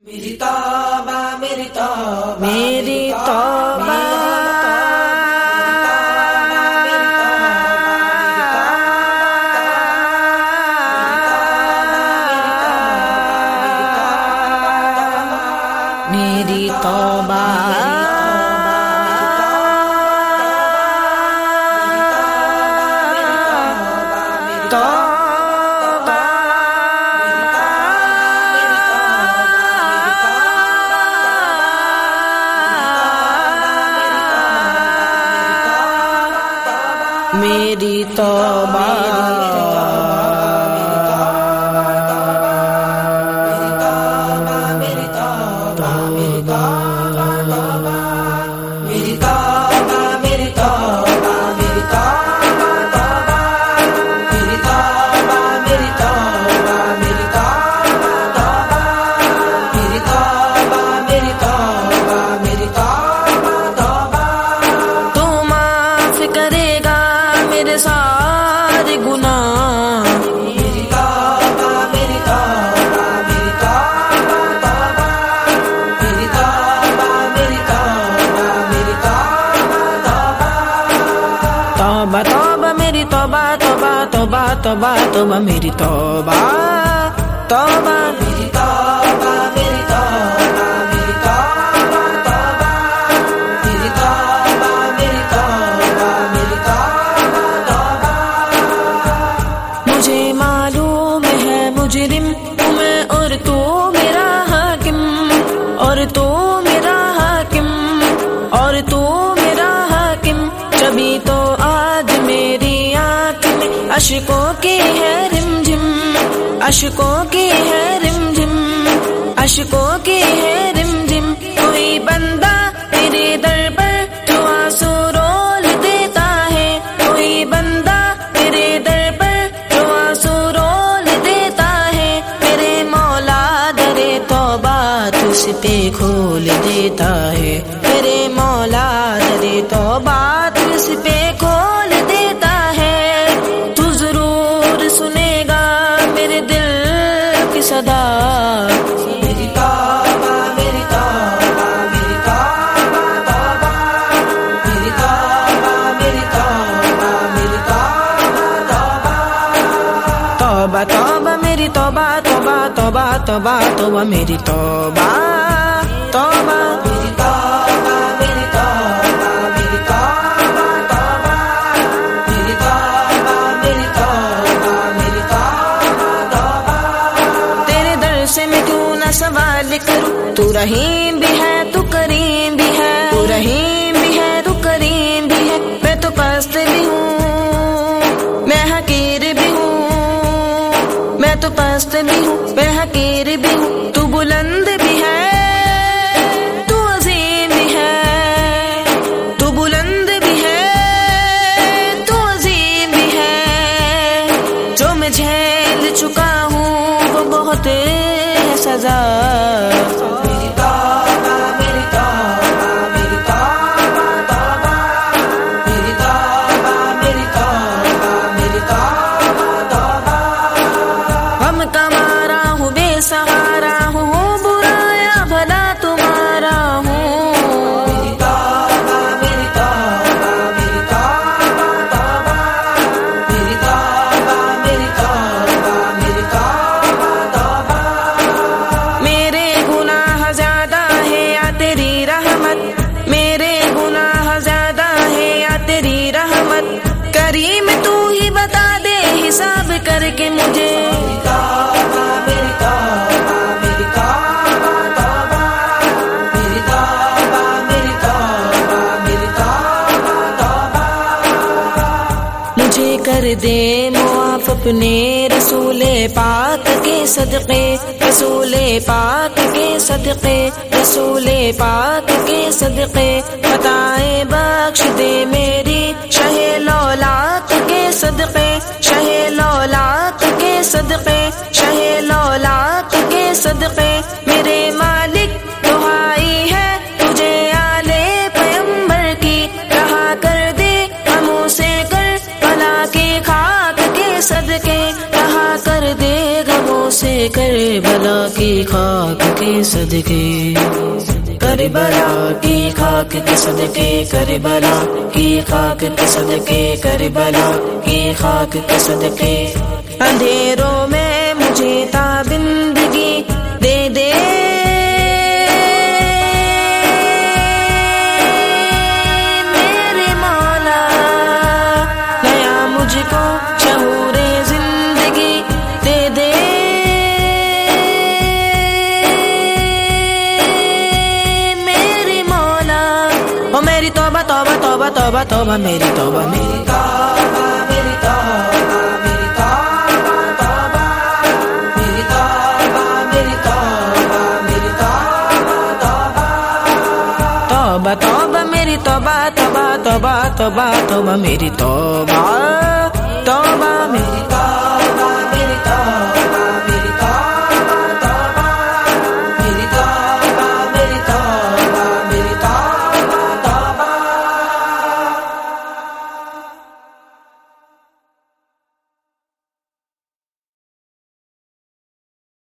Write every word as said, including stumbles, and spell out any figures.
میری توبہ میری توبہ میری توبہ میری توبہ میری توبہ سارے گناہ میری توبہ میری توبہ میری توبہ میری توبہ میری توبہ میری توبہ توبہ میری توبہ توبہ توبہ توبہ توبہ میری توبہ توبہ میری توبہ میری توبہ میری توبہ میری توبہ میری توبہ میری مجھے معلوم ہے مجرم ہوں میں اور تو میرا حاکم اور تو میرا حاکم اور تو میرا حاکم جبھی تو آج میری آنکھ میں اشکوں کی ہے رم جم اشکوں کی ہے رم جم اشکوں کی ہے رم جم کوئی بندہ تیرے در پر جو آنسو رول دیتا ہے کوئی بندہ تیرے در پر جو آنسو رول دیتا ہے میرے مولا در توبہ تجھ پہ کھول دیتا ہے میرے مولا در توبہ تجھ پہ کھول دیتا ہے تو ضرور سنے گا میرے دل کی صدا میری توبہ میری توبہ میری توبہ میری توبہ میری توبہ میری توبہ توبہ میری توبہ توبہ توبہ توبہ توبہ میری توبہ توبہ میری توبہ میری توبہ میری توبہ میری توبہ میری توبہ میری توبہ تیرے در سے میں کیوں نہ سوال کروں تو رحیم بھی ہے تو کریم بھی ہے تو رحیم بھی ہے تو کریم بھی ہے میں تو پست بھی ہوں میں حقیر بھی ہوں میں تو پست بھی ہوں میں حقیر بھی ہوں تو بلند بھی ہے تو عظیم بھی ہے تو بلند بھی ہے تو عظیم بھی ہے جو میں جھیل چکا ہوں وہ بہت ہے سزا میری توبہ میری توبہ میری توبہ میری توبہ میری توبہ میری توبہ غم کا مارا ہوں بے سہارا ہوں برایا بھلا تمہارا ہوں میری توبہ میری توبہ میری توبہ میری توبہ میری توبہ میری توبہ میرے گناہ زیادہ ہے یا تیری رحمت میرے گناہ زیادہ ہے یا تیری رحمت کریم تو ہی بتا دے حساب کر کے مجھے میری توبہ میری توبہ میری توبہ میری توبہ میری توبہ میری توبہ مجھے کر دے معاف اپنے رسول پاک کے صدقے رسول پاک کے صدقے رسول پاک کے صدقے بتائیں بخش دے میری شہ لولاک کے صدقے شہ لولاک کے صدقے شہ لولاک کے صدقے میرے مالک دعائی ہے تجھے آلے پیمبر کی رہا کر دے ہموں سے کر بلا کے خاک کے صدقے رہا کر دے غموں سے کربلا کی خاک کے صدقے، کربلا کی خاک کے صدقے، کربلا کی خاک کے صدقے، کربلا کی خاک کے صدقے، اندھیروں میں مجھے تابندگی دے دے، میرے مولا نیا مجھ کو شعور زندگی دے دے، میرے مولا او میری توبہ توبہ توبہ توبہ توبہ میری توبہ میری توبہ میری توبہ میری توبہ توبہ میری توبہ میری توبہ میری توبہ توبہ توبہ توبہ میری توبہ توبہ توبہ توبہ توبہ میری توبہ توبہ میری